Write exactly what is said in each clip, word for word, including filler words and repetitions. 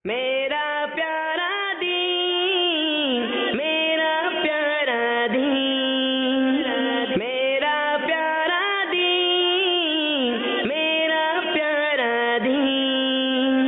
میرا پیارا دین، میرا پیارا دین، میرا پیارا دین، میرا پیارا دین۔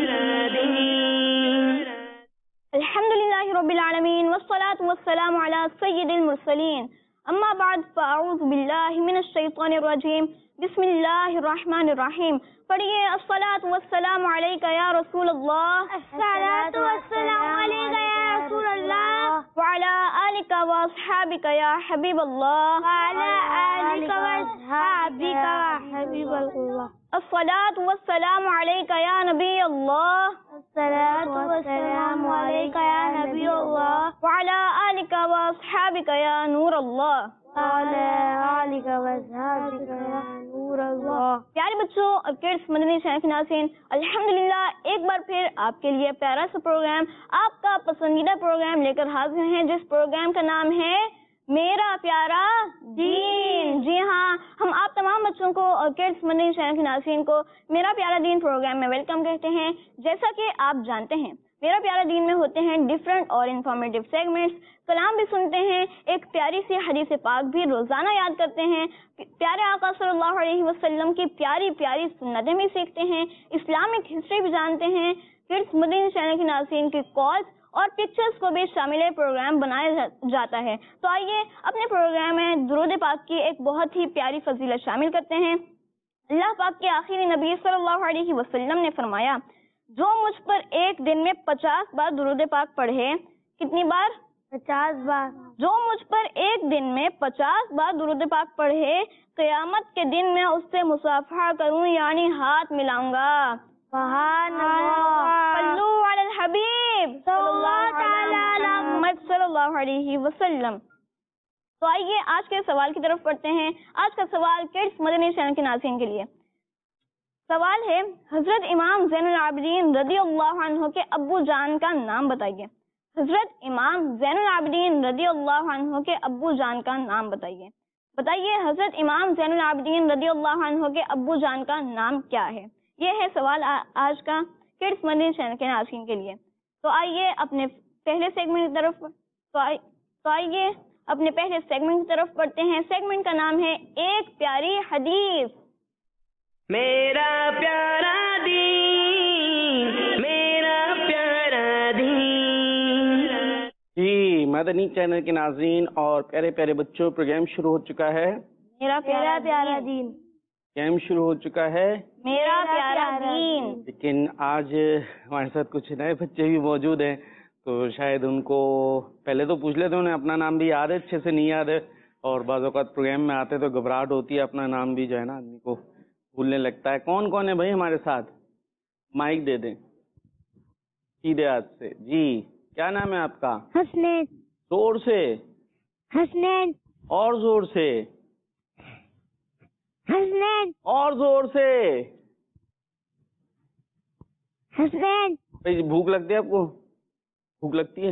الحمدللہ رب العالمین والصلاة والسلام علی سید المرسلین، اما بعد فاعوذ باللہ من الشیطان الرجیم، بسم اللہ الرحمن الرحیم۔ پڑھیے الصلاۃ والسلام علیکہ یا رسول اللہ، الصلاۃ والسلام علیکہ یا رسول اللہ، وعلی آلک واصحابک یا حبیب اللہ، وعلی آلک واصحابک یا حبیب اللہ، الصلاۃ والسلام علیکہ یا نبی اللہ، الصلاۃ والسلام علیکہ یا نبی اللہ، وعلی آلک واصحابک یا نور اللہ، وعلی آلک واصحابک یا نور اللہ۔ پیارے بچوں اور کڈس مدنی چینل کے ناظرین، الحمدللہ ایک بار پھر آپ کے لیے پیارا سا پروگرام، آپ کا پسندیدہ پروگرام لے کر حاضر ہیں، جس پروگرام کا نام ہے میرا پیارا دین۔ جی ہاں، ہم آپ تمام بچوں کو اور کڈس مدنی چینل کے ناظرین کو میرا پیارا دین پروگرام میں ویلکم کہتے ہیں۔ جیسا کہ آپ جانتے ہیں، میرا پیارا دین میں ہوتے ہیں ڈفرینٹ اور انفارمیٹیو سیگمنٹس، کلام بھی سنتے ہیں، ایک پیاری سی حدیث پاک بھی روزانہ یاد کرتے ہیں، پیارے آقا صلی اللہ علیہ وسلم کی پیاری پیاری سنتیں بھی سیکھتے ہیں، اسلامک ہسٹری بھی جانتے ہیں، کڈس مدنی چینل کے ناظرین کی کالز اور پکچرز کو بھی شامل پروگرام بنایا جاتا ہے۔ تو آئیے اپنے پروگرام میں درود پاک کی ایک بہت ہی پیاری فضیلت شامل کرتے ہیں۔ اللہ پاک کے آخری نبی صلی اللہ علیہ وسلم نے فرمایا، جو مجھ پر ایک دن میں پچاس بار درود پاک پڑھے، کتنی بار؟ پچاس بار۔ جو مجھ پر ایک دن میں پچاس بار درود پاک پڑھے، قیامت کے دن میں اس سے مصافحہ کروں، یعنی ہاتھ ملاؤں گا۔ سبحان اللہ۔ صلو علی الحبیب صلی اللہ علی محمد صلی اللہ علیہ وسلم۔ تو آئیے آج کے سوال کی طرف پڑھتے ہیں۔ آج کا سوال کڈس مدنی چینل کے ناظرین کے لیے سوال ہے، حضرت امام زین العابدین رضی اللہ عنہ کے ابو جان کا نام بتائیے۔ حضرت امام زین العابدین رضی اللہ عنہ کے ابو جان کا نام بتائیے۔ بتائیے حضرت امام زین العابدین رضی اللہ عنہ کے ابو جان کا نام کیا ہے؟ یہ ہے سوال آج کا کڈس مدنی چینل کے ناظرین کے لیے۔ تو آئیے اپنے پہلے سیگمنٹ کی طرف تو آئیے اپنے پہلے سیگمنٹ کی طرف پڑھتے ہیں۔ سیگمنٹ کا نام ہے ایک پیاری حدیث۔ میرا پیارا دین، میرا پیارا دین۔ جی مدنی چینل کے ناظرین اور پیارے پیارے بچوں، پروگرام شروع ہو چکا ہے۔ میرا پیارا پیارا دین، پروگرام شروع ہو چکا ہے، میرا پیارا دین۔ لیکن آج ہمارے ساتھ کچھ نئے بچے بھی موجود ہیں، تو شاید ان کو پہلے تو پوچھ لیتے، انہیں اپنا نام بھی یاد ہے، اچھے سے نہیں یاد ہے، اور بعض اوقات پروگرام میں آتے تو گھبراہٹ ہوتی ہے، اپنا نام بھی جو ہے نا آدمی کو بھولنے لگتا ہے۔ کون کون ہے بھائی ہمارے ساتھ؟ مائک دے دیں سیدھے ہاتھ سے۔ جی کیا نام ہے آپ کا؟ حسنین۔ زور سے، حسنین۔ اور زور سے، حسنین۔ اور زور سے۔ حسنین۔ بھائی بھوک لگتی ہے آپ کو؟ بھوک لگتی ہے؟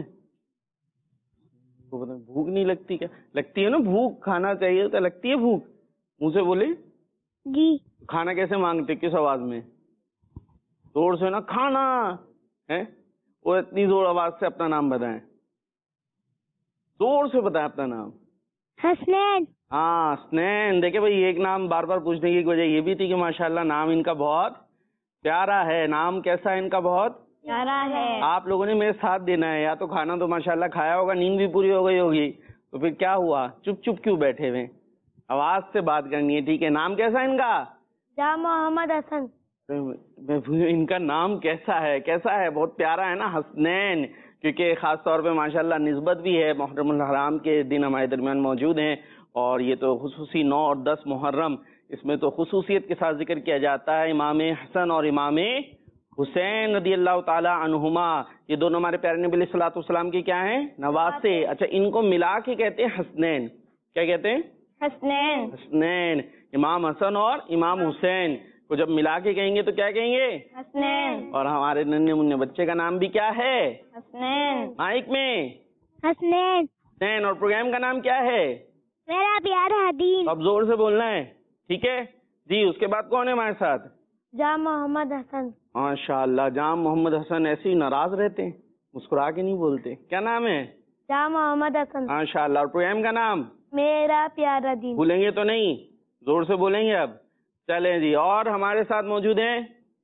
بھوک نہیں لگتی کیا؟ لگتی ہے نا، بھوک کھانا چاہیے ہوتا، لگتی ہے بھوک؟ منہ سے بولے جی۔ کھانا کیسے مانگتے، کس آواز میں؟ زور سے نا، کھانا ہے وہ اتنی زور آواز سے اپنا نام بتائیں، زور سے بتائیں اپنا نام۔ حسنین۔ ہاں حسنین۔ دیکھیں بھائی ایک نام بار بار پوچھنے کی وجہ یہ بھی تھی کہ ماشاءاللہ نام ان کا بہت پیارا ہے۔ نام کیسا ہے ان کا؟ بہت پیارا ہے۔ آپ لوگوں نے میرے ساتھ دینا ہے، یا تو کھانا تو ماشاءاللہ کھایا ہوگا، نیند بھی پوری ہو گئی ہوگی، تو پھر کیا ہوا؟ چپ چپ کیوں بیٹھے ہوئے؟ آواز سے بات کرنی ہے، ٹھیک ہے؟ نام کیسا ہے ان کا؟ جا محمد حسن۔ ان کا نام کیسا ہے؟ کیسا ہے؟ بہت پیارا ہے نا، حسنین، کیونکہ خاص طور پہ ماشاءاللہ نسبت بھی ہے، محرم الحرام کے دن ہمارے درمیان موجود ہیں، اور یہ تو خصوصی نو اور دس محرم، اس میں تو خصوصیت کے ساتھ ذکر کیا جاتا ہے امام حسن اور امام حسین رضی اللہ تعالی عنہما۔ یہ دونوں ہمارے پیارے نبی علیہ الصلوۃ والسلام کے کیا ہیں؟ نواسے۔ اچھا، ان کو ملا کے کہتے ہیں حسنین۔ کیا کہتے ہیں؟ حسنین۔ حسنین۔ امام حسن اور امام حسین کو جب ملا کے کہیں گے تو کیا کہیں گے؟ حسنین۔ اور ہمارے ننھے منھے بچے کا نام بھی کیا ہے؟ حسنین۔ مائک میں حسنین۔ حسنین۔ اور پروگرام کا نام کیا ہے؟ میرا پیارا دین۔ اب زور سے بولنا ہے، ٹھیک ہے جی؟ اس کے بعد کون ہے ہمارے ساتھ؟ جا محمد حسن. ماشاء اللہ. جام محمد حسن ایسے ہی ناراض رہتے ہیں, مسکرا کے نہیں بولتے. کیا نام ہے؟ جا محمد حسن. ماشاء اللہ. اور پروگرام کا نام؟ میرا پیارا دین. بھولیں گے تو نہیں؟ زور سے بولیں گے اب. چلیں جی. اور ہمارے ساتھ موجود ہیں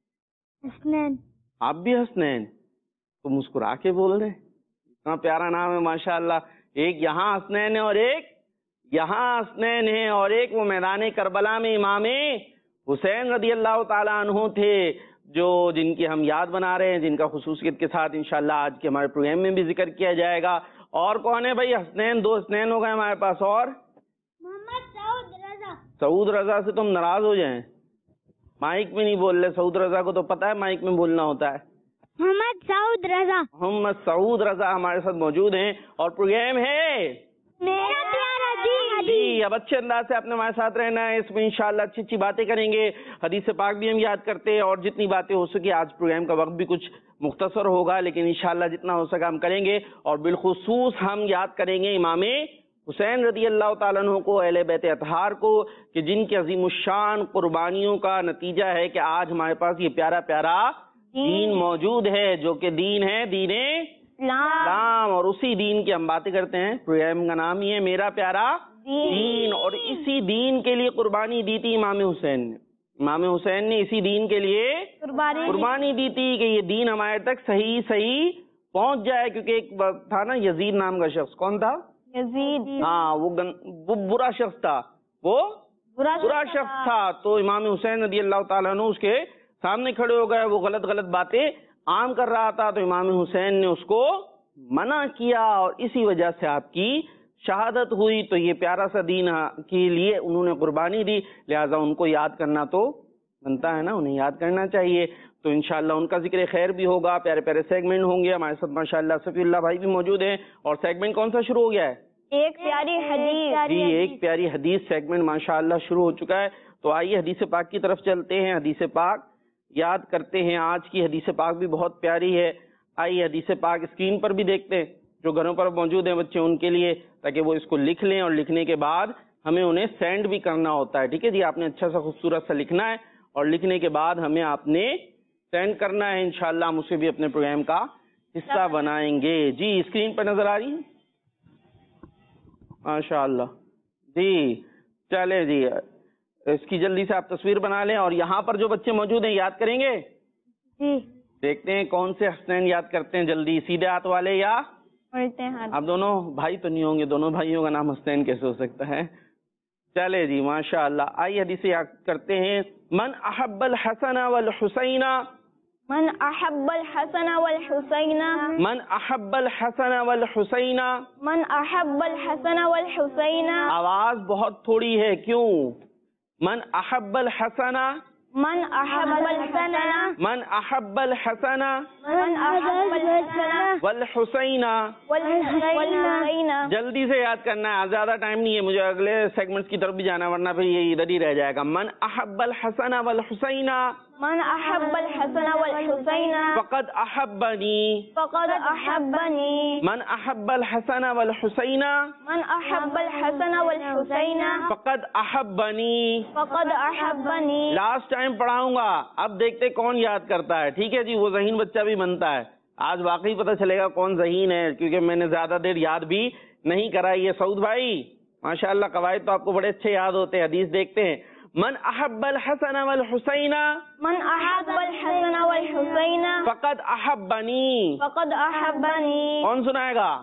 حسنین. آپ بھی حسنین؟ تو مسکرا کے بول رہے ہیں. اتنا پیارا نام ہے ماشاء اللہ. ایک یہاں حسنین ہے اور ایک یہاں حسنین ہے, اور ایک وہ میدان کربلا میں امام حسین رضی اللہ تعالیٰ عنہ تھے, جو جن کی ہم یاد بنا رہے ہیں, جن کا خصوصیت کے ساتھ انشاءاللہ آج کے ہمارے پروگرام میں بھی ذکر کیا جائے گا. اور کون ہے بھائی؟ حسنین. دو حسنین ہو گئے ہمارے پاس. اور محمد سعود رضا. سعود رضا سے تم ناراض ہو جائیں, مائک میں نہیں بول رہے. سعود رضا کو تو پتہ ہے مائک میں بولنا ہوتا ہے. محمد سعود رضا. محمد سعود رضا ہمارے ساتھ موجود ہیں, اور پروگرام ہے میرا پیارا دین. جی. اب اچھے انداز سے آپ نے ہمارے ساتھ رہنا ہے. اس میں انشاءاللہ اچھی اچھی باتیں کریں گے, حدیث پاک بھی ہم یاد کرتے ہیں, اور جتنی باتیں ہو سکے. آج پروگرام کا وقت بھی کچھ مختصر ہوگا, لیکن انشاءاللہ جتنا ہو سکا ہم کریں گے. اور بالخصوص ہم یاد کریں گے امام حسین رضی اللہ تعالیٰ عنہ کو, اہل بیت اطہار کو, کہ جن کی عظیم الشان قربانیوں کا نتیجہ ہے کہ آج ہمارے پاس یہ پیارا پیارا دین موجود ہے, جو کہ دین ہے دین اسلام. اور اسی دین کی ہم باتیں کرتے ہیں. پروگرام کا نام ہی ہے میرا پیارا دین, اور اسی دین کے لیے قربانی دی تھی امام حسین نے. امام حسین نے اسی دین کے لیے قربانی دی تھی کہ یہ دین ہمارے تک صحیح صحیح پہنچ جائے. کیونکہ ایک تھا نا یزید نام کا شخص. کون تھا؟ یزید. ہاں, وہ گن... وہ برا شخص تھا, وہ برا شخص تھا. تو امام حسین رضی اللہ تعالیٰ عنہ اس کے سامنے کھڑے ہو گئے. وہ غلط غلط باتیں عام کر رہا تھا, تو امام حسین نے اس کو منع کیا, اور اسی وجہ سے آپ کی شہادت ہوئی. تو یہ پیارا سا دین کے لیے انہوں نے قربانی دی, لہٰذا ان کو یاد کرنا تو بنتا ہے نا, انہیں یاد کرنا چاہیے. تو انشاءاللہ ان کا ذکر خیر بھی ہوگا, پیارے پیارے سیگمنٹ ہوں گے. ہمارے ساتھ ماشاءاللہ صفی اللہ بھائی بھی موجود ہیں. اور سیگمنٹ کون سا شروع ہو گیا ہے؟ ایک پیاری حدیث. جی, ایک پیاری حدیث سیگمنٹ ماشاءاللہ شروع ہو چکا ہے. تو آئیے حدیث پاک کی طرف چلتے ہیں, حدیث پاک یاد کرتے ہیں. آج کی حدیث پاک بھی بہت پیاری ہے. آئیے حدیث پاک اسکرین پر بھی دیکھتے ہیں, جو گھروں پر موجود ہیں بچے ان کے لیے, تاکہ وہ اس کو لکھ لیں, اور لکھنے کے بعد ہمیں انہیں سینڈ بھی کرنا ہوتا ہے. ٹھیک ہے جی, آپ نے اچھا سا خوبصورت سا لکھنا ہے, اور لکھنے کے بعد ہمیں آپ نے سینڈ کرنا ہے. انشاءاللہ ہم اسے بھی اپنے پروگرام کا حصہ بنائیں گے. جی اسکرین پر نظر آ رہی ہے ماشاءاللہ. جی چلے جی, اس کی جلدی سے آپ تصویر بنا لیں. اور یہاں پر جو بچے موجود ہیں یاد کریں گے؟ جی. دیکھتے ہیں کون سے حسنین یاد کرتے ہیں جلدی, سیدھے ہاتھ والے یا الٹے ہاتھ؟ آپ دونوں بھائی تو نہیں ہوں گے, دونوں بھائیوں کا نام حسنین کیسے ہو سکتا ہے؟ چلے جی ماشاءاللہ. آئیے حدیث یاد کرتے ہیں. من احب الحسن والحسین. من احب الحسن والحسین. من احب الحسن والحسین. من احب الحسن والحسین. آواز بہت تھوڑی ہے, کیوں؟ من احب الحسن. من احب الحسن. من احب الحسن من احب الحسن والحسین. والحسین. جلدی سے یاد کرنا ہے, زیادہ ٹائم نہیں ہے, مجھے اگلے سیگمنٹس کی طرف بھی جانا, ورنہ پھر یہ ادھر ہی رہ جائے گا. من احب الحسن والحسین. من احب الحسن والحسین. فقد احبنی. فقد احبنی. من احب الحسن والحسین. من احب الحسن والحسین. فقد احبنی. فقد احبنی. لاسٹ ٹائم پڑھاؤں گا, اب دیکھتے کون یاد کرتا ہے. ٹھیک ہے جی, وہ ذہین بچہ بھی بنتا ہے. آج واقعی پتہ چلے گا کون ذہین ہے, کیونکہ میں نے زیادہ دیر یاد بھی نہیں کرائی ہے. سعود بھائی ماشاءاللہ قواعد تو آپ کو بڑے اچھے یاد ہوتے ہیں. حدیث دیکھتے ہیں. من احب الحسن والحسین. من احب الحسن والحسین. فقد احبنی. فقد احبنی. کون سنائے گا؟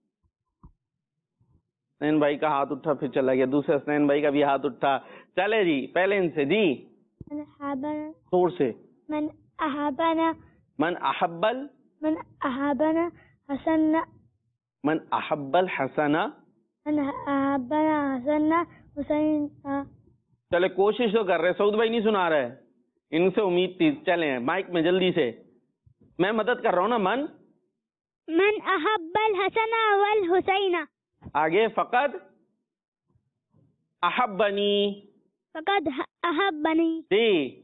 حسین بھائی کا ہاتھ اٹھا, پھر چلا گیا. دوسرے حسین بھائی کا بھی ہاتھ اٹھا. چلے جی پہلے ان سے. جی من احبنا. زور سے. من احبنا. من احبل. من احبنا حسن. من احب الحسن. من احبنا حسن حسین. چلے کوشش تو کر رہے. سعود بھائی نہیں سنا رہے, ان سے امید تھی. چلیں مائک میں جلدی سے, میں مدد کر رہا ہوں نا. من من احب الحسن والحسین. آگے. فقد احبنی. فقد احبنی. جی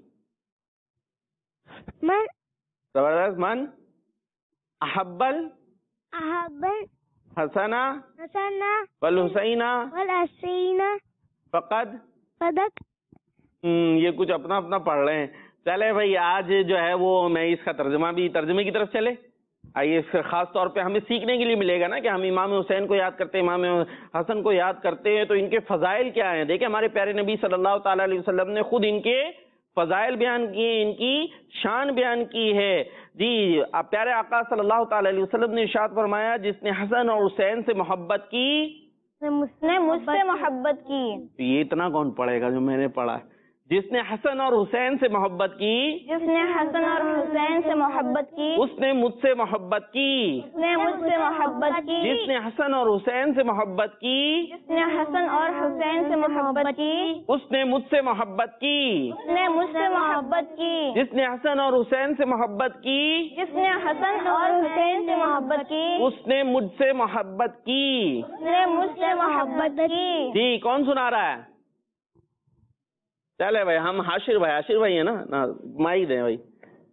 من زبردست. من احبل احب حسن حسن والحسین. والحسین. فقد فقد ہم یہ کچھ اپنا اپنا پڑھ رہے ہیں. چلے بھائی آج جو ہے وہ میں اس کا ترجمہ بھی ترجمے کی طرف چلے آئیے. پھر خاص طور پہ ہمیں سیکھنے کے لیے ملے گا نا کہ ہم امام حسین کو یاد کرتے ہیں, امام حسن کو یاد کرتے ہیں, تو ان کے فضائل کیا ہیں. دیکھیں ہمارے پیارے نبی صلی اللہ تعالیٰ علیہ وسلم نے خود ان کے فضائل بیان کیے, ان کی شان بیان کی ہے. جی پیارے آقا صلی اللہ تعالیٰ علیہ وسلم نے ارشاد فرمایا جس نے حسن اور حسین سے محبت کی نے مجھ سے محبت کی. یہ اتنا کون پڑھے گا جو میں نے پڑھا ہے. جس نے حسن اور حسین سے محبت کی جس نے حسن اور حسین سے محبت کی اس نے مجھ سے محبت کی. اس نے مجھ سے محبت کی. جس نے حسن اور حسین سے محبت کی جس نے حسن اور حسین سے محبت کی اس نے مجھ سے محبت کی. اس نے مجھ سے محبت کی. جس نے حسن اور حسین سے محبت کی جس نے حسن اور حسین سے محبت کی اس نے مجھ سے محبت کی. اس نے مجھ سے محبت کی. جی کون سنا رہا ہے؟ چلے بھائی ہم حاشر بھائی حاشر بھائی ہیں نا مائی دیں بھائی.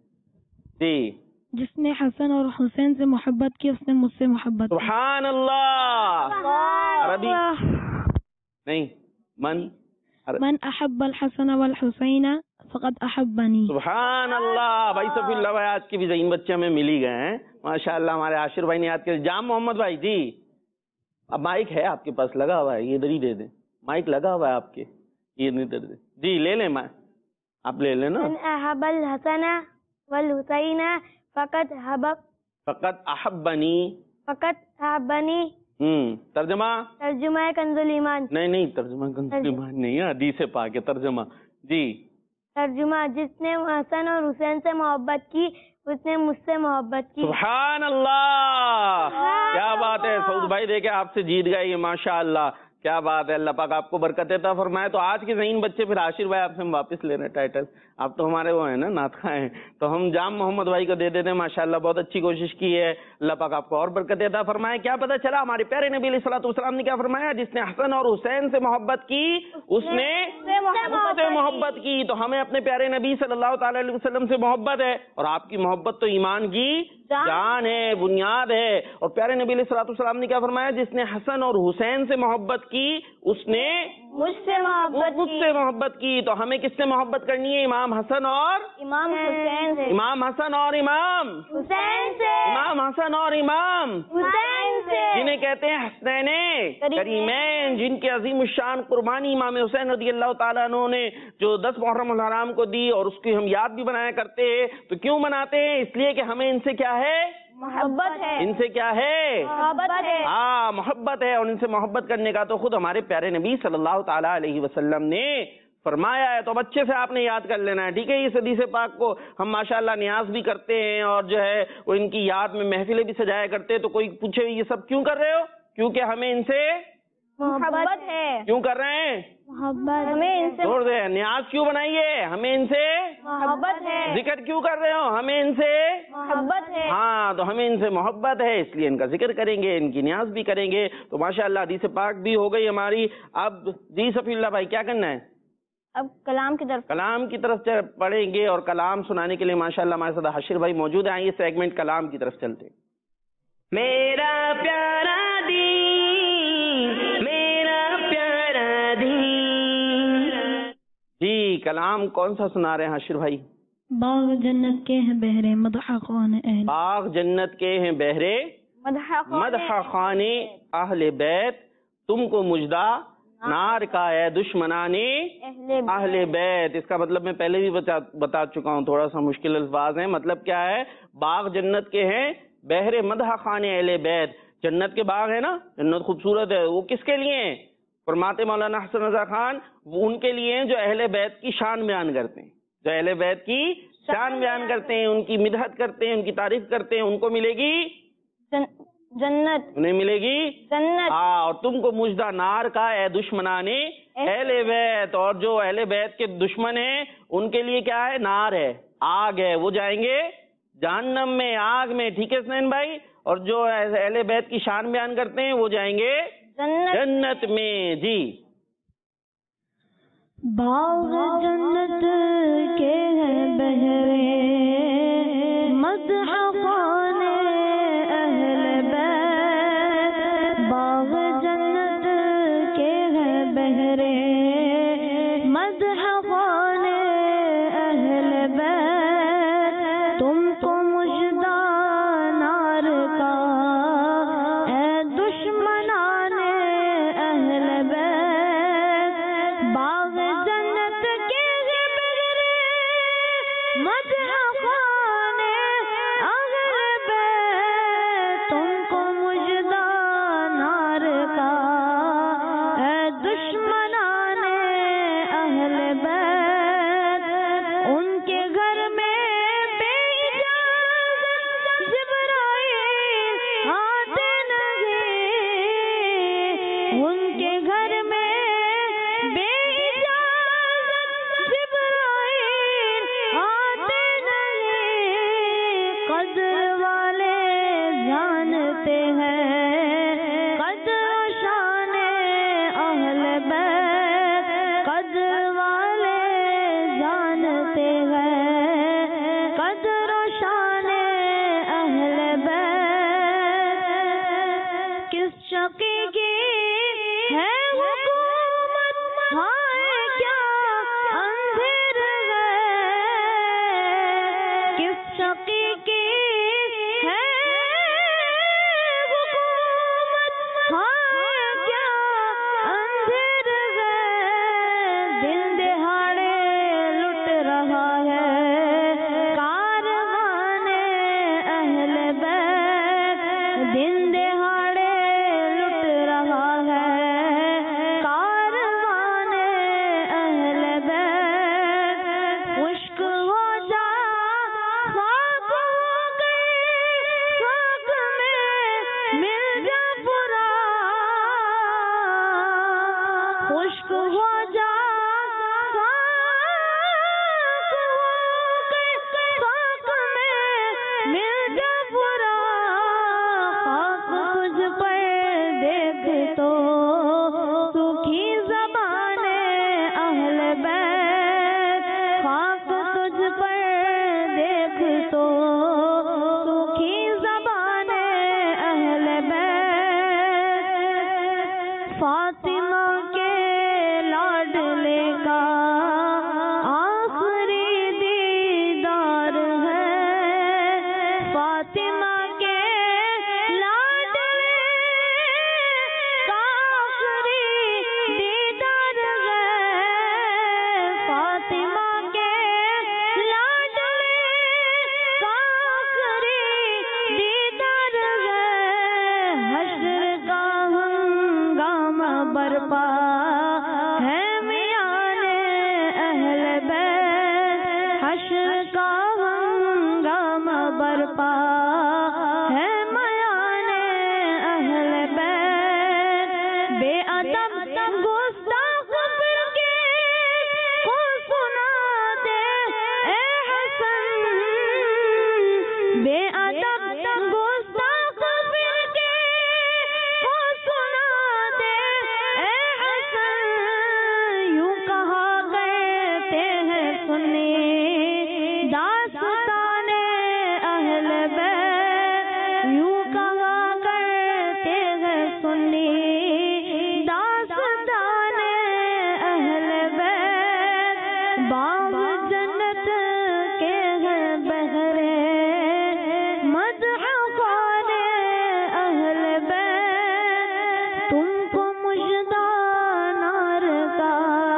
جی جس نے حسن اور حسین سے محبت کی اس نے مجھ سے محبت کی. سبحان اللہ. عربی نہیں من من احب الحسن والحسین فقد احبنی. سبحان اللہ. بھائی صفی اللہ بھائی آج کے بھی ذہین بچے ہمیں مل ہی گئے ہیں ماشاء اللہ. ہمارے عاشر بھائی نے یاد کیا. جام محمد بھائی جی اب مائک ہے آپ کے پاس لگا ہوا ہے, یہ ادھر ہی دے دیں. مائک لگا ہوا ہے آپ کے, یہ نہیں دے دیں. جی لے لیں میں آپ لے لیں نا. من احب الحسن والحسین فقد حبب فقط احبنی فقط احبنی. ہوں ترجمہ ترجمہ کنز الایمان. نہیں نہیں ترجمہ کنز الایمان نہیں ہے, حدیث پاک ہے ترجمہ. جی ترجمہ جس نے حسن اور حسین سے محبت کی اس نے مجھ سے محبت کی. سبحان اللہ. کیا بات ہے سعود بھائی, دیکھیں آپ سے جیت گئے یہ ماشاء اللہ. کیا بات ہے, اللہ پاک آپ کو برکت عطا فرمائے. تو آج کے ذہین بچے پھر عاشر بھائی آپ سے ہم واپس لے رہے ہیں ٹائٹل. آپ تو ہمارے وہ ہیں نا ناطخہ ہیں, تو ہم جام محمد بھائی کو دے دیتے ہیں. ماشاءاللہ بہت اچھی کوشش کی ہے, اللہ پاک آپ کو اور برکت عطا فرمائے. کیا پتہ چلا ہمارے پیارے نبی علیہ الصلوۃ والسلام نے کیا فرمایا, جس نے حسن اور حسین سے محبت کی اس نے مجھ سے محبت کی. تو ہمیں اپنے پیارے نبی صلی اللہ تعالی علیہ وسلم سے محبت ہے, اور آپ کی محبت تو ایمان کی جان ہے, بنیاد ہے. اور پیارے نبی علیہ الصلوۃ والسلام نے کیا فرمایا, جس نے حسن اور حسین سے محبت کی اس نے مجھ سے محبت مجھ سے محبت کی. تو ہمیں کس سے محبت کرنی ہے, امام حسن اور امام حسین سے. امام حسن اور امام حسین سے. امام حسن اور امام حسین سے. جنہیں کہتے ہیں حسنین کریمین, جن کے عظیم الشان قربانی امام حسین رضی اللہ تعالیٰ عنہ نے جو دس محرم الحرام کو دی, اور اس کی ہم یاد بھی بنایا کرتے ہیں. تو کیوں مناتے ہیں, اس لیے کہ ہمیں ان سے کیا ہے, محبت ہے. ان سے کیا ہے, محبت ہے. ہاں محبت ہے. اور ان سے محبت کرنے کا تو خود ہمارے پیارے نبی صلی اللہ تعالیٰ علیہ وسلم نے فرمایا ہے. تو اب اچھے سے آپ نے یاد کر لینا ہے, ٹھیک ہے. اس حدیث پاک کو ہم ماشاءاللہ نیاز بھی کرتے ہیں, اور جو ہے وہ ان کی یاد میں محفلیں بھی سجایا کرتے ہیں. تو کوئی پوچھے یہ سب کیوں کر رہے ہو, کیونکہ ہمیں ان سے محبت ہے. کیوں کر رہے ہیں, محبت. ہمیں ان سے چھوڑ دیں. نیاز کیوں بنائیے, ہمیں ان سے محبت ہے. ذکر کیوں کر رہے ہو, ہمیں ان سے محبت ہے. ہاں, تو ہمیں ان سے محبت ہے, اس لیے ان کا ذکر کریں گے, ان کی نیاز بھی کریں گے. تو ماشاءاللہ حدیث پاک بھی ہو گئی ہماری. اب جی صفی اللہ بھائی کیا کرنا ہے, اب کلام کی طرف کلام کی طرف پڑھیں گے, اور کلام سنانے کے لیے ماشاءاللہ ہمارے ساتھ حاشر بھائی موجود ہیں. آئیے سیگمنٹ کلام کی طرف چلتے. میرا پیارا دین, میرا پیارا دین. جی کلام کون سا سنا رہے ہیں حاشر بھائی؟ باغ جنت کے ہیں بہرے مدح خوان اہل. باغ جنت کے ہیں بہرے مدح خان اہل بیت, تم کو مجدہ نار کا ہے دشمنانے اہل بیت. اس کا مطلب میں پہلے بھی بتا, بتا چکا ہوں, تھوڑا سا مشکل الفاظ ہیں. مطلب کیا ہے, باغ جنت کے ہیں بہر مدح خان اہل بیت. جنت کے باغ ہے نا, جنت خوبصورت ہے, وہ کس کے لیے ہیں, فرماتے مولانا حسن رضا خان, وہ ان کے لیے ہیں جو اہل بیت کی شان بیان کرتے ہیں, جو اہل بیت کی شان بیان کرتے ہیں, ان کی مدحت کرتے ہیں, ان کی تعریف کرتے ہیں. ان کو ملے گی جنت, انہیں ملے گی جنت. ہاں, اور تم کو مجدہ نار کا اے دشمنانے اہل بیت. اور جو اہل بیت کے دشمن ہیں ان کے لیے کیا ہے, نار ہے, آگ ہے, وہ جائیں گے جہنم میں, آگ میں. ٹھیک ہے سنین بھائی. اور جو اہل بیت کی شان بیان کرتے ہیں وہ جائیں گے جنت, جنت میں. جی باغ جنت کے ہیں بہرے مدح خوان اہل بیت. باغ جنت کے ہیں بہرے مدح خوان اہل بیت. خشک ہو جا خاک میں مل جا برا خاک تجھ پر دیکھ تو سوکھی زبان اہل بیت خاک تجھ پر دیکھ تو سوکھی زبان اہل بیت فاطمہ کے لاڈلے کا آخری دیدار ہے فاطمہ کے لاڈلے کا آخری دیدار ہے فاطمہ کے لاڈلے کا آخری دیدار ہے حشر کا ہنگامہ برپا ہے میان اہل بیت حشر کا ہنگامہ برپا ہے میان اہل بیت بے ادب گستاخ فرقے کو سنا دے اے حسن بے ادب گستاخ فرقے کو سنا دے اے حسن یوں کہا کرتے ہیں سنی داستان اہل بیت یوں کہا کرتے ہیں سنی داستان اہل بیت باغ جنت کے ہیں بہرے مدح خوان اہل بیت تم کو مژدہ نار کا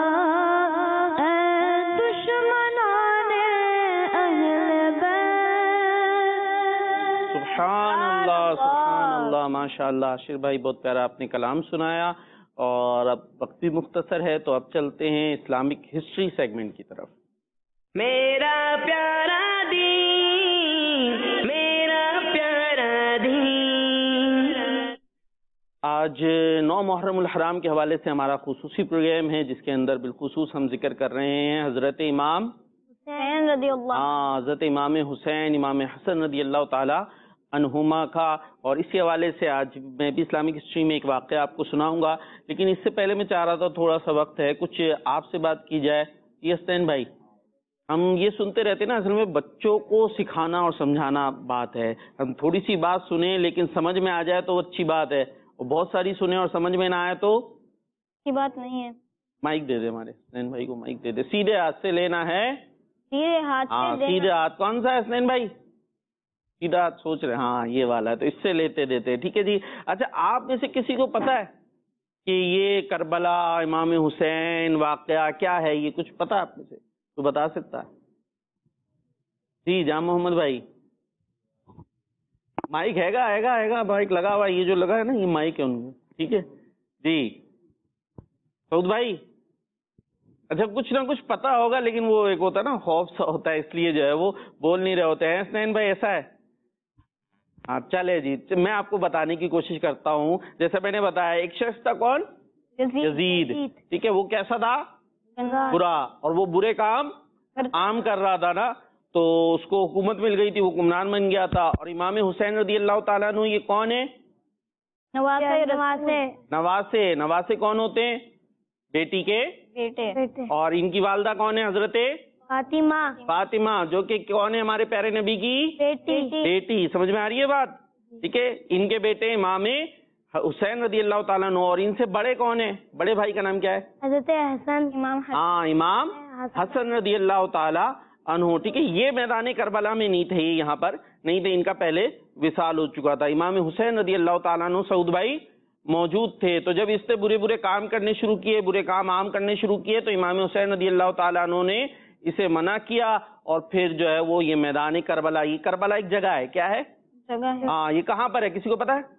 اے دشمنان اہل بیت سبحان اللہ سبحان اللہ ماشاء اللہ عاشر بھائی بہت پیارا آپ نے کلام سنایا اور اب وقت بھی مختصر ہے تو اب چلتے ہیں اسلامک ہسٹری سیگمنٹ کی طرف میرا پیارا دین میرا پیارا دین آج نو محرم الحرام کے حوالے سے ہمارا خصوصی پروگرام ہے جس کے اندر بالخصوص ہم ذکر کر رہے ہیں حضرت امام حسین رضی اللہ ہاں حضرت امام حسین امام حسن رضی اللہ تعالی عنہما کا اور اسی حوالے سے آج میں بھی اسلامک ہسٹری میں ایک واقعہ آپ کو سناؤں گا لیکن اس سے پہلے میں چاہ رہا تھا تھوڑا سا وقت ہے کچھ آپ سے بات کی جائے یہ حسین بھائی ہم یہ سنتے رہتے ہیں نا اصل میں بچوں کو سکھانا اور سمجھانا بات ہے ہم تھوڑی سی بات سنیں لیکن سمجھ میں آ جائے تو اچھی بات ہے اور بہت ساری سنیں اور سمجھ میں نہ آئے تو کی بات نہیں ہے مائک دے دے ہمارے حسین بھائی کو مائک دے دے سیدھے ہاتھ سے لینا ہے سیدھے ہاتھ ہاں سے سیدھے دینا ہاتھ کون سا ہے حسین بھائی سیدھا ہاتھ سوچ رہے ہاں یہ والا ہے تو اس سے لیتے دیتے ٹھیک ہے جی اچھا آپ میں سے کسی کو پتا ہے کہ یہ کربلا امام حسین واقعہ کیا ہے یہ کچھ پتا آپ میں سے تو بتا سکتا ہے جی جام محمد بھائی مائک ہے گا ہے گا ہے گا مائک لگا ہوا یہ جو لگا ہے نا یہ مائک ہے ان میں ٹھیک ہے جی سعود بھائی اچھا کچھ نہ کچھ پتا ہوگا لیکن وہ ایک ہوتا ہے نا خوف سا ہوتا ہے اس لیے جو ہے وہ بول نہیں رہے ہوتے ہیں حسین بھائی ایسا ہے ہاں چلے جی میں آپ کو بتانے کی کوشش کرتا ہوں جیسے میں نے بتایا ایک شخص تھا کون یزید ٹھیک ہے وہ کیسا تھا برا اور وہ برے کام عام کر رہا تھا نا تو اس کو حکومت مل گئی تھی وہ حکمران بن گیا تھا اور امام حسین رضی اللہ تعالیٰ عنہ یہ کون ہے نواسے نواسے نواسے کون ہوتے ہیں بیٹی کے بیٹے اور ان کی والدہ کون ہے حضرت فاطمہ فاطمہ جو کہ کون ہے ہمارے پیارے نبی کی بیٹی بیٹی سمجھ میں آ رہی ہے بات ٹھیک ہے ان کے بیٹے امام حسین رضی اللہ تعالیٰ عنہ اور ان سے بڑے کون ہیں بڑے بھائی کا نام کیا ہے حضرت حسن امام ہاں امام حسن رضی اللہ تعالیٰ عنہ ٹھیک ہے یہ میدان کربلا میں نہیں تھے یہاں پر نہیں تھے ان کا پہلے وصال ہو چکا تھا امام حسین رضی اللہ تعالیٰ عنہ سعود بھائی موجود تھے تو جب اس سے برے برے کام کرنے شروع کیے برے کام عام کرنے شروع کیے تو امام حسین رضی اللہ تعالیٰ عنہ نے اسے منع کیا اور پھر جو ہے وہ یہ میدان کربلا یہ کربلا ایک جگہ ہے کیا ہے جگہ ہے ہاں یہ کہاں پر ہے کسی کو پتا ہے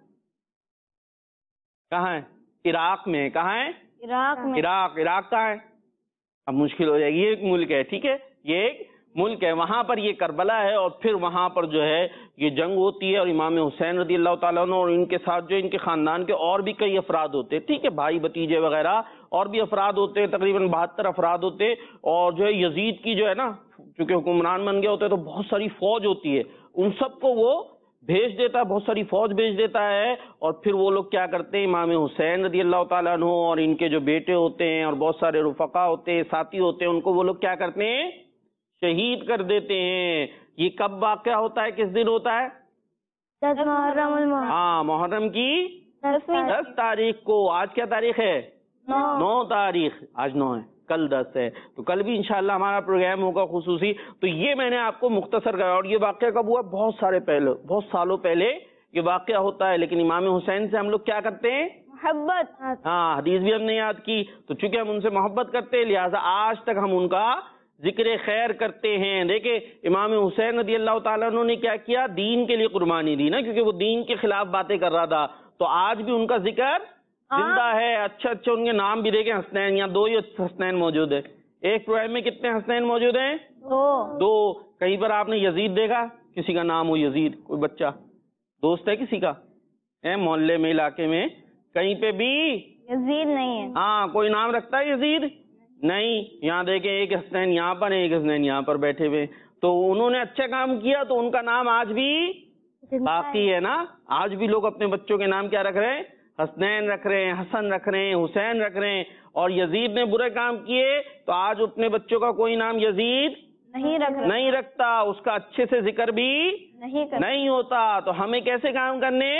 کہاں ہے عراق میں کہاں ہے عراق میں عراق عراق کہاں ہے اب مشکل ہو جائے گی یہ ایک ملک ہے ٹھیک ہے یہ ایک ملک ہے، وہاں پر یہ کربلا ہے، اور پھر وہاں پر جو ہے یہ جنگ ہوتی ہے، اور امام حسین رضی اللہ تعالیٰ عنہ اور ان کے ساتھ جو ان کے خاندان کے اور بھی کئی افراد ہوتے ہیں، ٹھیک ہے، بھائی بتیجے وغیرہ اور بھی افراد ہوتے ہیں، تقریباً بہتر افراد ہوتے ہیں، اور جو ہے یزید کی جو ہے نا، چونکہ حکمران بن گئے ہوتے تو بہت ساری فوج ہوتی ہے، ان سب کو وہ بھیج دیتا ہے، بہت ساری فوج بھیج دیتا ہے، اور پھر وہ لوگ کیا کرتے ہیں، امام حسین رضی اللہ تعالیٰ عنہ اور ان کے جو بیٹے ہوتے ہیں اور بہت سارے رفقا ہوتے ہیں، ساتھی ہوتے ہیں، ان کو وہ لوگ کیا کرتے ہیں، شہید کر دیتے ہیں۔ یہ کب واقعہ ہوتا ہے، کس دن ہوتا ہے؟ دس محرم المحرم، ہاں، محرم کی دسویں دس تاریخ کو۔ آج کیا تاریخ ہے؟ نو تاریخ، آج نو ہے، کل دس ہے، تو کل بھی انشاءاللہ ہمارا پروگرام ہوگا خصوصی۔ تو یہ میں نے آپ کو مختصر کہا، اور یہ واقعہ کب ہوا؟ بہت سارے پہلے، بہت سالوں پہلے یہ واقعہ ہوتا ہے، لیکن امام حسین سے ہم لوگ کیا کرتے ہیں؟ محبت۔ ہاں، حدیث بھی ہم نے یاد کی، تو چونکہ ہم ان سے محبت کرتے ہیں لہٰذا آج تک ہم ان کا ذکر خیر کرتے ہیں۔ دیکھیں امام حسین رضی اللہ تعالیٰ عنہ نے کیا کیا، دین کے لیے قربانی دی نا، کیونکہ وہ دین کے خلاف باتیں کر رہا تھا، تو آج بھی ان کا ذکر زندہ ہے۔ اچھا اچھا ان کے نام بھی دیکھیں، حسنین، یہاں دو ہی حسنین موجود ہے، ایک پروگرام میں کتنے حسنین موجود ہیں؟ دو۔ دو۔ کہیں پر آپ نے یزید دیکھا؟ کسی کا نام ہو یزید، کوئی بچہ دوست ہے کسی کا ہے محلے میں، علاقے میں کہیں پہ بھی؟ یزید نہیں ہے۔ ہاں، کوئی نام رکھتا ہے یزید؟ نہیں۔ یہاں دیکھیں ایک حسنین یہاں پر، ایک حسنین یہاں پر بیٹھے ہوئے، تو انہوں نے اچھا کام کیا تو ان کا نام آج بھی باقی ہے نا۔ آج بھی لوگ اپنے بچوں کے نام کیا رکھ رہے ہیں؟ حسنین رکھ رہے ہیں، حسن رکھ رہے ہیں، حسین رکھ رہے ہیں۔ اور یزید نے برے کام کیے تو آج اپنے بچوں کا کوئی نام یزید نہیں رکھ رہا، نہیں رکھتا، اس کا اچھے سے ذکر بھی نہیں کرتا۔ نہیں ہوتا۔ تو ہمیں کیسے کام کرنے؟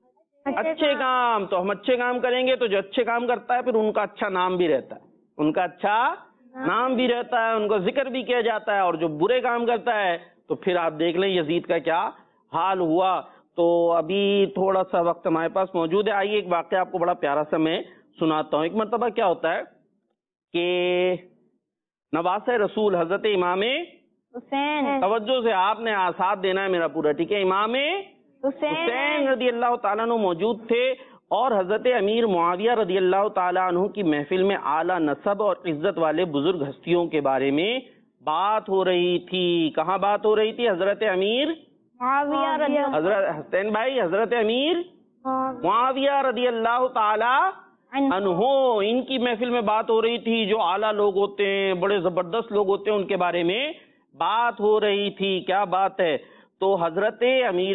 اچھے کام۔ تو ہم اچھے کام کریں گے تو جو اچھے کام کرتا ہے پھر ان کا اچھا نام بھی رہتا ہے، ان کا اچھا نام بھی رہتا ہے، ان کا ذکر بھی کیا جاتا ہے، اور جو برے کام کرتا ہے تو پھر آپ دیکھ لیں یزید کا کیا حال ہوا۔ تو ابھی تھوڑا سا وقت ہمارے پاس موجود ہے، آئیے ایک واقعہ آپ کو بڑا پیارا سا میں سناتا ہوں۔ ایک مرتبہ کیا ہوتا ہے کہ نواسہ رسول حضرت امام حسین، توجہ سے آپ نے ساتھ دینا ہے میرا پورا، ٹھیک ہے، امام حسین حسین رضی اللہ تعالیٰ عنہ موجود تھے، اور حضرت امیر معاویہ رضی اللہ تعالیٰ عنہ کی محفل میں اعلیٰ نسب اور عزت والے بزرگ ہستیوں کے بارے میں بات ہو رہی تھی۔ کہاں بات ہو رہی تھی؟ حضرت امیر معاویہ رضی اللہ حضرت حسین بھائی، حضرت امیر معاویہ رضی اللہ تعالی عنہ، ان کی محفل میں بات ہو رہی تھی۔ جو اعلیٰ لوگ ہوتے ہیں، بڑے زبردست لوگ ہوتے ہیں، ان کے بارے میں بات ہو رہی تھی۔ کیا بات ہے؟ تو حضرت امیر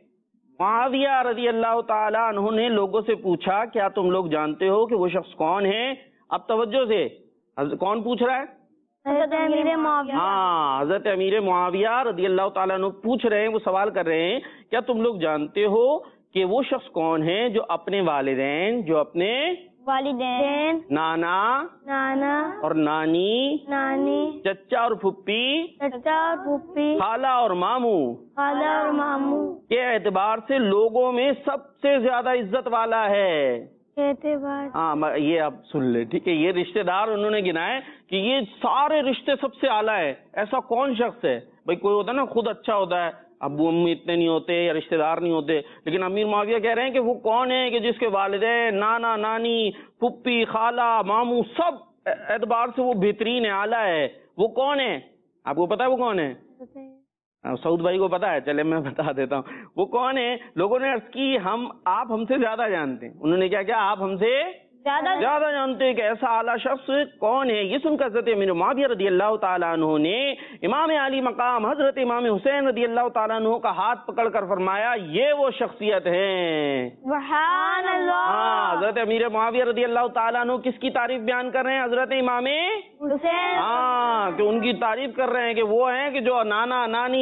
معاویہ رضی اللہ تعالیٰ عنہ نے لوگوں سے پوچھا، کیا تم لوگ جانتے ہو کہ وہ شخص کون ہے؟ اب توجہ سے، کون پوچھ رہا ہے؟ حضرت امیر معاویہ۔ ہاں، حضرت امیر معاویہ رضی اللہ تعالیٰ عنہ پوچھ رہے ہیں، وہ سوال کر رہے ہیں، کیا تم لوگ جانتے ہو کہ وہ شخص کون ہے جو اپنے والدین، جو اپنے والدین، نانا نانا اور نانی، نانی، چچا اور پھپھی، چچا اور پھوپھی، خالہ اور ماموں خالہ اور ماموں کے اعتبار سے لوگوں میں سب سے زیادہ عزت والا ہے؟ کہتے بات ہاں، یہ آپ سن لیں، ٹھیک ہے۔ یہ رشتہ دار انہوں نے گنائے کہ یہ سارے رشتے سب سے اعلیٰ ہے۔ ایسا کون شخص ہے؟ بھائی کوئی ہوتا ہے نا خود اچھا ہوتا ہے، ابو امی اتنے نہیں ہوتے یا رشتہ دار نہیں ہوتے، لیکن امیر معاویہ کہہ رہے ہیں کہ وہ کون ہے کہ جس کے والدین، نانا نانی، پھپھی، خالہ، ماموں سب اعتبار سے وہ بہترین ہے، اعلیٰ ہے۔ وہ کون ہے؟ آپ کو پتا ہے وہ کون ہے؟ سعود بھائی کو پتا ہے، چلے میں بتا دیتا ہوں وہ کون ہے۔ لوگوں نے عرض کی ہم آپ ہم سے زیادہ جانتے ہیں۔ انہوں نے کیا کیا؟ آپ ہم سے زیادہ زیادہ جانتے ہیں کہ ایسا اعلیٰ شخص کون ہے۔ یہ سن کر حضرت امیر معاویہ رضی اللہ تعالیٰ عنہ نے امام علی مقام حضرت امام حسین رضی اللہ تعالیٰ عنہ کا ہاتھ پکڑ کر فرمایا، یہ وہ شخصیت ہے۔ سبحان اللہ۔ ہاں، حضرت امیر معاویہ رضی اللہ تعالیٰ عنہ کس کی تعریف بیان کر رہے ہیں؟ حضرت امام حسین۔ ہاں، کہ ان کی تعریف کر رہے ہیں کہ وہ ہیں کہ جو نانا نانی،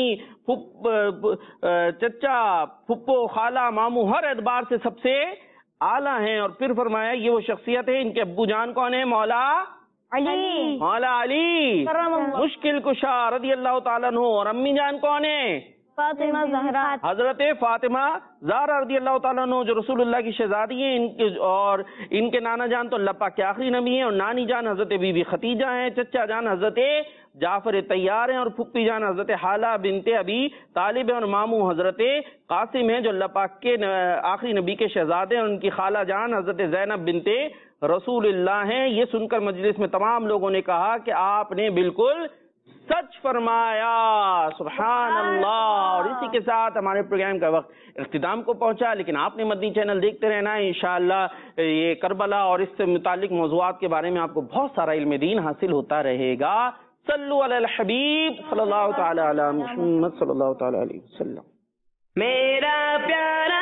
چچا، پھپھو، خالہ، ماموں ہر اعتبار سے سب سے اعلیٰ ہیں۔ اور پھر فرمایا یہ وہ شخصیت ہے، ان کے ابو جان کون ہیں؟ مولا علی، مولا علی کرم اللہ، مشکل کشا رضی اللہ تعالیٰ عنہ۔ اور امی جان کون ہیں؟ فاطمہ زہرا، حضرت فاطمہ زہرا رضی اللہ تعالیٰ عنہ جو رسول اللہ کی شہزادی ہیں، ان کے اور ان کے نانا جان تو اللہ پاک کے آخری نبی ہیں، اور نانی جان حضرت بی بی خدیجہ ہیں، چچا جان حضرت جعفر طیار ہیں، اور پھپھی جان حضرت حالہ بنت ابی طالب ہیں، اور ماموں حضرت قاسم ہیں جو اللہ پاک کے آخری نبی کے شہزادے ہیں، اور ان کی خالہ جان حضرت زینب بنت رسول اللہ ہیں۔ یہ سن کر مجلس میں تمام لوگوں نے کہا کہ آپ نے بالکل سچ فرمایا، سبحان اللہ۔ اور اسی کے ساتھ ہمارے پروگرام کا وقت اختتام کو پہنچا، لیکن آپ نے مدنی چینل دیکھتے رہنا ہے انشاءاللہ۔ یہ کربلا اور اس سے متعلق موضوعات کے بارے میں آپ کو بہت سارا علم دین حاصل ہوتا رہے گا۔ صلو علی الحبیب صلی اللہ تعالی علی محمد صلی اللہ تعالی علیہ وسلم۔ میرا پیارا